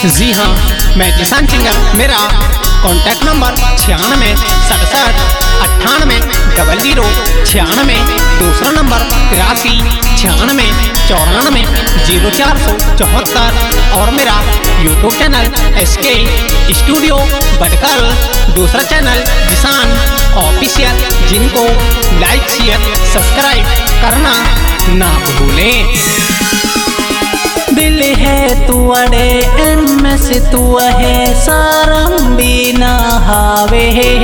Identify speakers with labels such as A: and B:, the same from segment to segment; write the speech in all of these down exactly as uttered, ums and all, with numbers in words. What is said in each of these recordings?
A: जी हाँ, मैं किसान सिंगर। मेरा कॉन्टैक्ट नंबर छियानवे सड़सठ अट्ठानवे डबल जीरो छियानवे। दूसरा नंबर तिरासी छियानवे चौरानवे जीरो चार सौ चौहत्तर। और मेरा YouTube channel S K studio Bhatkal. दूसरा चैनल किसान ऑफिशियल, जिनको लाइक शेयर सब्सक्राइब करना ना भूलें।
B: दिल है तू अड़े इनमें से तू है शर्म भी ना हावे।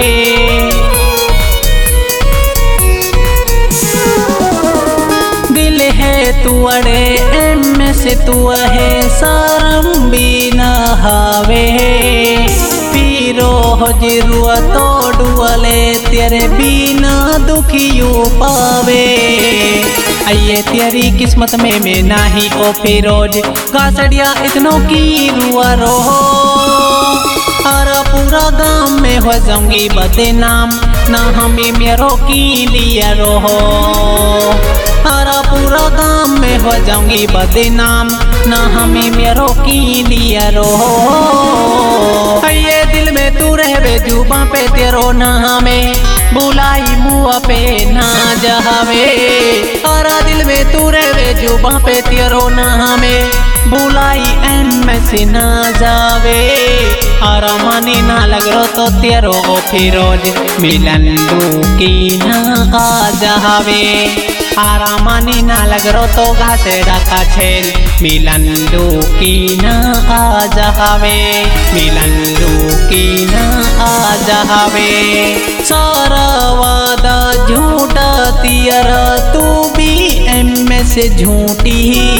B: दिल है तू अड़े इनमें से तू है शर्म भी ना हावे। पीरो हजरुआ तोड़ुअले तेरे बिना दुखियों पावे। आइए तेरी किस्मत में मैं नाही ओ फिरोज गासड़िया इतनों की रुआ रोहो। अरे पूरा गांव में हो जाऊंगी बदनाम, ना हमें मेरो की लिया रोहो। अरे पूरा गांव में हो जाऊंगी बदनाम, ना हमें मेरो की लिया रोहो। आइए दिल में तू रहवे जुबां पे तेरो ना हमें बुलाई मुआ पे ना जावे। अरे दिल में तू रहवे जुबां पे तेरो ना हमें बुलाई एन में से ना जावे। आरा माने ना लग रो तो तेरो ओ फिरोज मिलन की ना आ जावे। आरा माने ना लग रो तो घासेड़ा का छेल मिलन की ना आ जावे। मिलन की ना आ जावे। सारा वादा झूठा तियरा तू भी एम में से झूठी।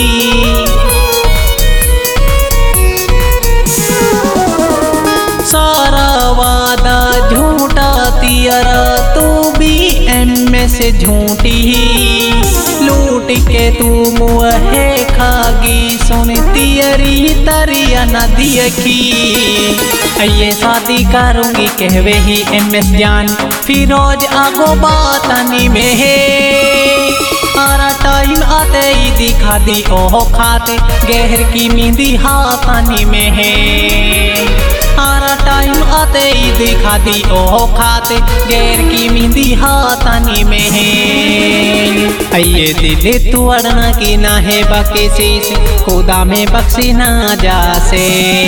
B: सारा वादा झूठा तियरा तू भी एम में से झूठी। लूट के तू मुहे खागी सुन तियरी तरिया न दियखी। ये शादी करूंगी कहवे ही एम एस जान फिरोज आगो बातानी में है। आरा टाइम आते ही दिखा दी ओह खाते गहर की मेहंदी हाथानी में है। आरा टाइम आते ही दिखा दी ओह खाते गैर की मेहंदी हाथानी में है। ये दिल तू अड़ना की ना है बाकी शीश खुदा में बख्शी ना जासे।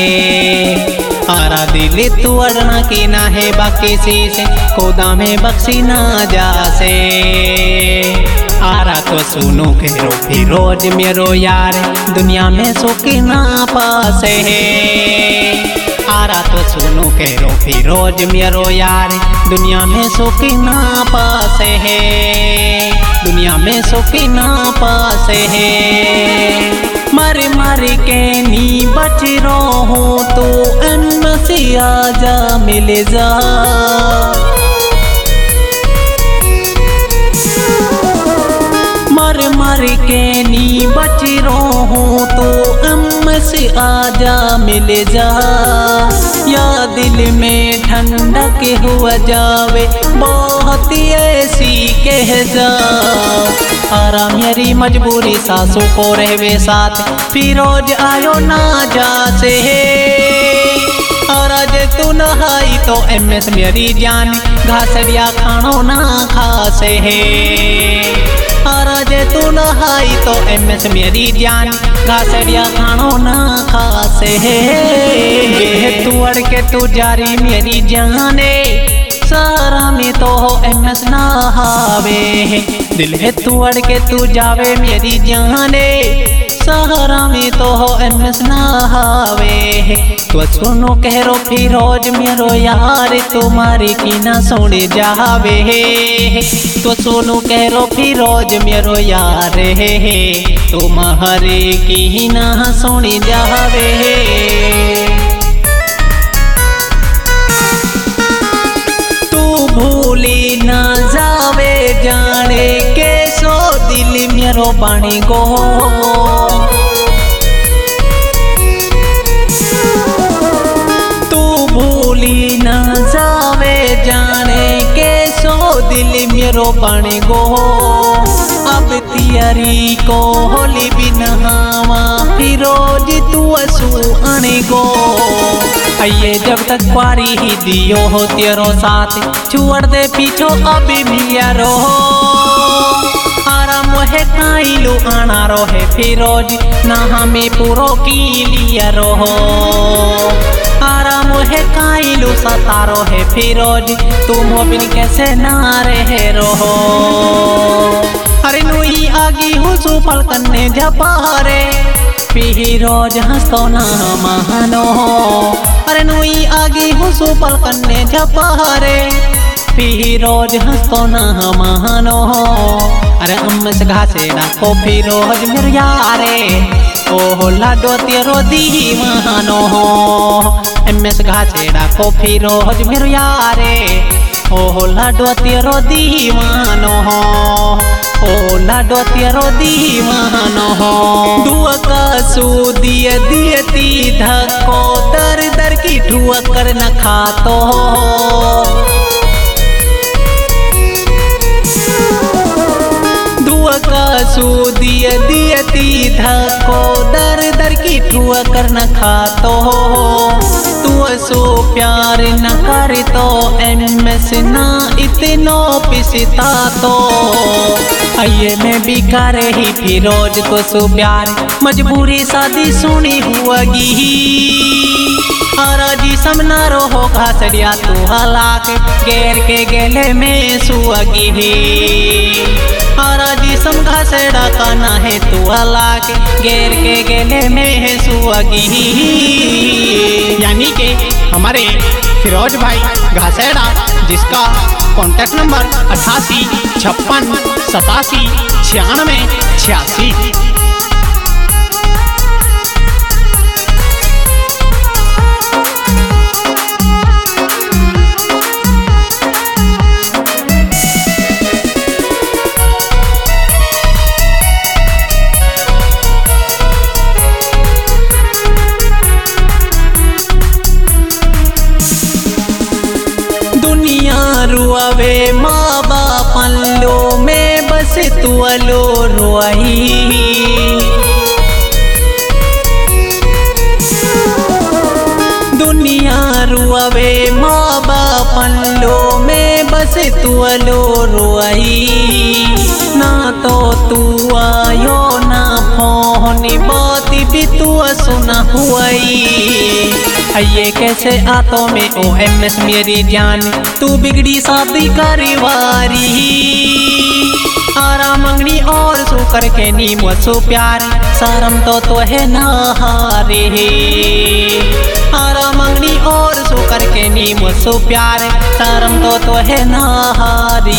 B: आरा दिल तू अड़ना की ना है बाकी शीश खुदा में बख्शी ना जासे। आरा तो सुनो कहो फिरोज मेरो यार दुनिया में सुख ना पासे है। आरा तो सुनो कहो फिरोज मेरो यार दुनिया में सुख ना पासे है। दुनिया में सुख ना पासे है। मर मर के नी बच रो हूँ तो अन्न से आजा मिल जा। मर मर के नी बच रो हूँ तो अम्म से आजा मिल जा। या दिल में ठंडक हुआ जावे बहुत ऐसी कह जा। आरा मेरी मजबूरी सासू को रहवे साथ फिरोज आयो ना जा से। और आज तू नहाई तो एम एस मेरी जान घासड़िया खानो ना खासे है। और आज तू नहाई तो एम एस मेरी जान घासड़िया खानो ना खासे है। तू अड़ के तू जारी मेरी जाने सारा में तो हो एम एस नहावे। दिल है तू अड़ के तू जावे मेरी जाने सहारा में तो हो एम एस नहावे। तो सुनो कह रो फिरोज मेरो यार तुम्हारी की ना सुन जावे। तो सुनो कह रो फिरोज मेरो यार तुम्हारे की ना सुन जावे। तू भूली ना जावे जाने के सो दिल मेरो बाणी गो। तू भूली ना जावे जाने के सो दिल मेरो बाणी गो। अब तियरी को होली बिनहावा फिरोज तू असू अणगो। ये जब तक पारी ही दियो हो तेरो साथ, छुअड़ दे पीछो अभी मिया रो। आराम है काइलू आना रोहे फिरोज, ना हमें पूरो की लिया रोहो। आराम है काइलू सतारो है फिरोज, तुम बिन कैसे ना रहे रोहो। अरे नुई आगी हुसू पलकने झपारे, फिरोज हंसो ना महानो। अरे नुई आगी हुसू पलकने झपारे, फिरोज हंसो ना महानो। अरे अम्म से घासे डाको फिरोज मेरे यारे, ओहो लाडो तेरो दीवानो। एम से घासे डाको फिरोज मेरे यारे, ओहो लाडो तेरो दीवानो। ओ लाडो तेरो दीवानो। दुआ का सू दिए दिए ती धक्को, दर दर की ठुआ कर न खातो। सू दिए दिए ती धक्को, दर दर की ठुआ कर न खातो। तू सो प्यार न कर तो एम से ना इतनो पिसता तो। ये मैं भी करे ही फिरोज को सो प्यार, मजबूरी शादी सुनी हुआगी। आराजी समना रोहो घासड़िया तू हलाक, गेर के गेले में सुअगी। आराजी सम घासड़ा काना है तू हलाक, गेर के गेले में है सुअगी।
A: यानी कि हमारे फिरोज भाई घासेड़ा, जिसका कॉन्टैक्ट नंबर अठासी छप्पन सतासी छियानवे छियासी।
B: रुआवे माँ बापन लो में बस तू अलो रुआई। दुनिया रुआवे माँ बापन लो में बस तू अलो रुआई। ना तो तू आयो ना फोन बात भी तू सुना हुई। ये कैसे आतो में ओ एम एस मेरी जान, तू बिगड़ी शादी करीवारी। आराम मंगनी और सो करके नीम सो प्यार, सारम तो तो है नहारे। आराम मंगनी और सो करके नीम सो प्यार, सारम तो तो है नहारी।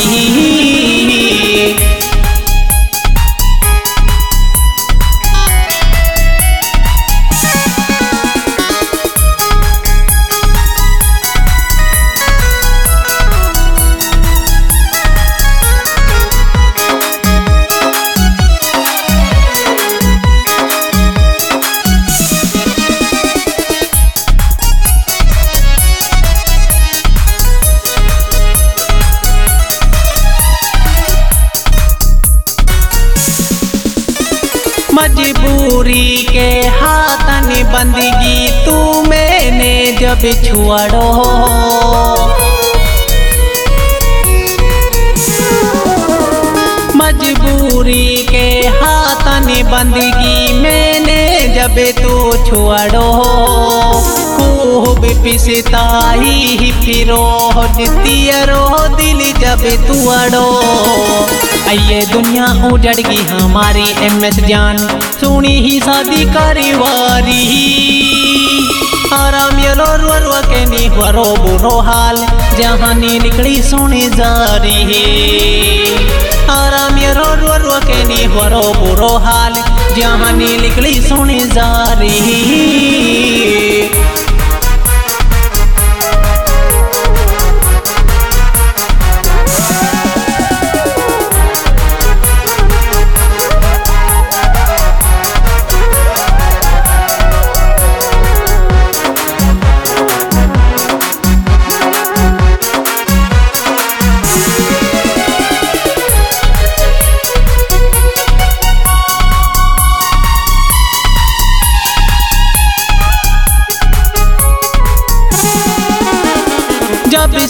B: मजबूरी के हाथन बंदगी तू मैंने जब छुड़ो। मजबूरी के हाथन बंदगी मैंने जब तू छुड़ो। खूब पिसताई फिरोज तियरो दिल जब तू अड़ो। ये दुनिया उजड़गी हमारी एम एस जान, सुनी ही शादी करीवारी। आराम यलो रुआ के नी वरो बुरो हाल, जहाँ नी निकली सुनी जारी। आराम यलो रुआ के नी वरो बुरो हाल, जहाँ नी निकली सुनी जारी।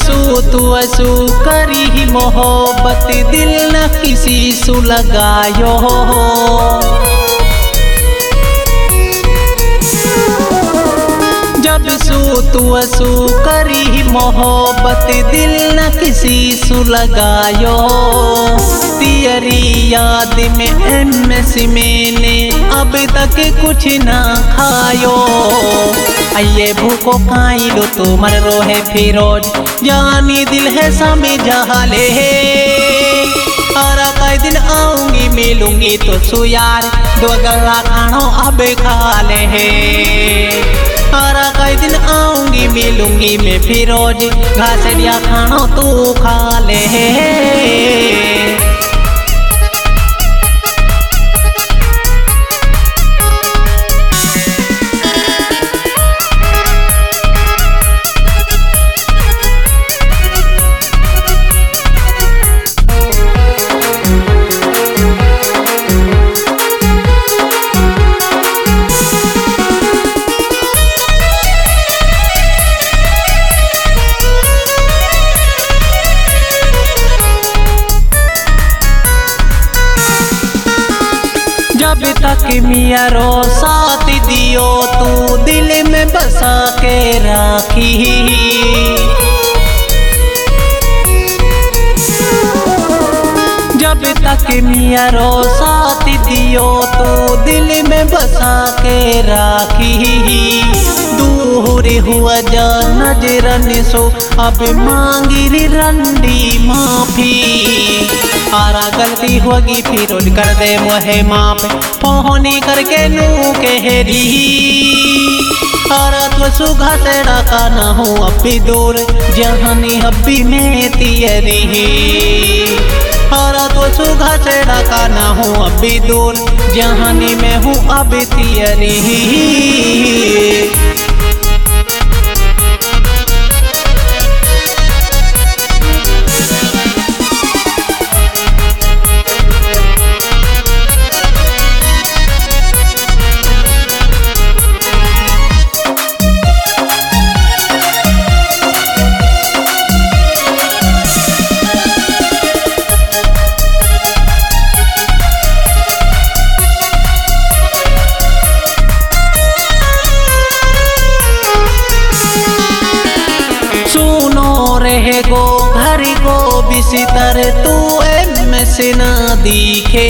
B: सू तू असू करी ही मोहब्बत दिल न किसी सु लगायो जब सू तू असू करी ही मोहब्बत दिल न किसी सु लगायो तेरी याद में एमएसी मैंने अब तक कुछ ना खायो आइए भूखो खाई लो तो मर रोहे फिरोज जानी दिल है समझा ले और कई दिन आऊंगी मिलूंगी तो सुयार दो गला खानो अब खा ले और कई दिन आऊंगी मिलूंगी मैं फिरोज घासड़िया खानो तू खा ले जब तक मिया रो साथ दियो तू दिल में बसा के राखी जब तक मिया रो साथ दियो तू दिल में बसा के राखी दूर हुआ जा नजरन सो अब मांगी रंडी माफी आरा गलती होगी फिरोज कर दे मोहे माप पहुनी करके नू कहरी आरा तो सुघा से डाका ना हो अभी दूर जहानी हब्बी में तियरी आरा तो सुघा से डाका ना हो अभी दूर जहानी में हूँ अब तियरी रहे गो घर गो बिस्तर तू एम से ना दिखे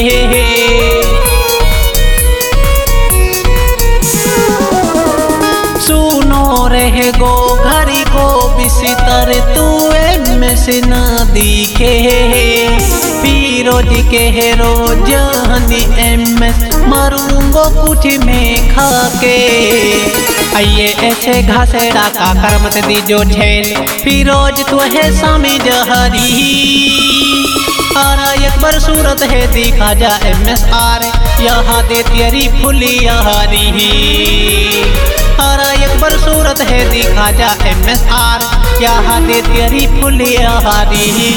B: सुनो रहे गो घर गो बिस्तर तू एम से ना दिखे फिरोज के रोज हनी एम मरूंगो कुछ में खा के आइए ऐसे घासेड़ा का करमत दीजो झेल फिरोज तो है सामी जहरी आरा एक बार सूरत है दिखा जा एम एस आर यहाँ दे तेरी फुलिया हरी आरा एक बार सूरत है दिखा जा एम एस आर यहाँ दे तेरी फुलिया हरी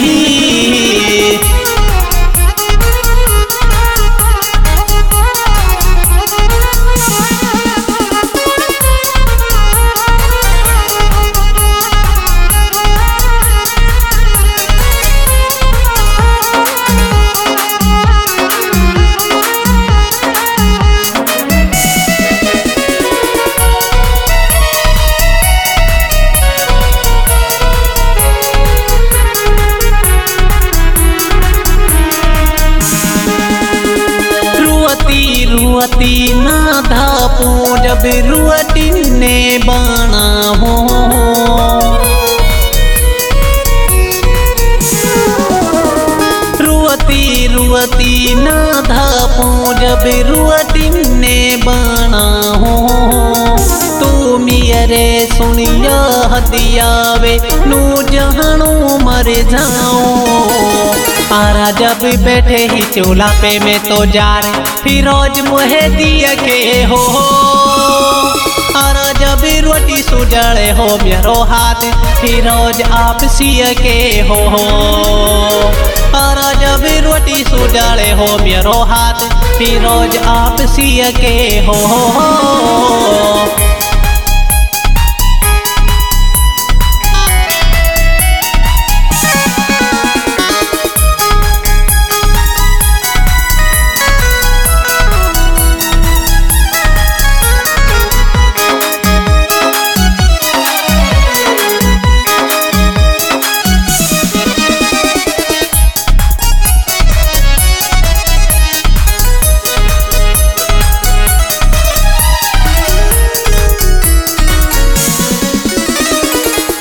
B: रुअती ना धापू जब रुअती ने बाना हो रुअती रुअती ना धापू जब रुअती ने बाना हो तू मियरे सुनिया हदियावे नू जहानू मर जाओ आरा जब बैठे ही चूल्हा पे में तो जार फिरोज मुहे दिया के हो आरा जब रोटी सुजड़े हो मेरो हाथ फिरोज आप सिया के हो आरा जब रोटी सुजड़े हो मेरो हाथ फिरोज आप सिया के हो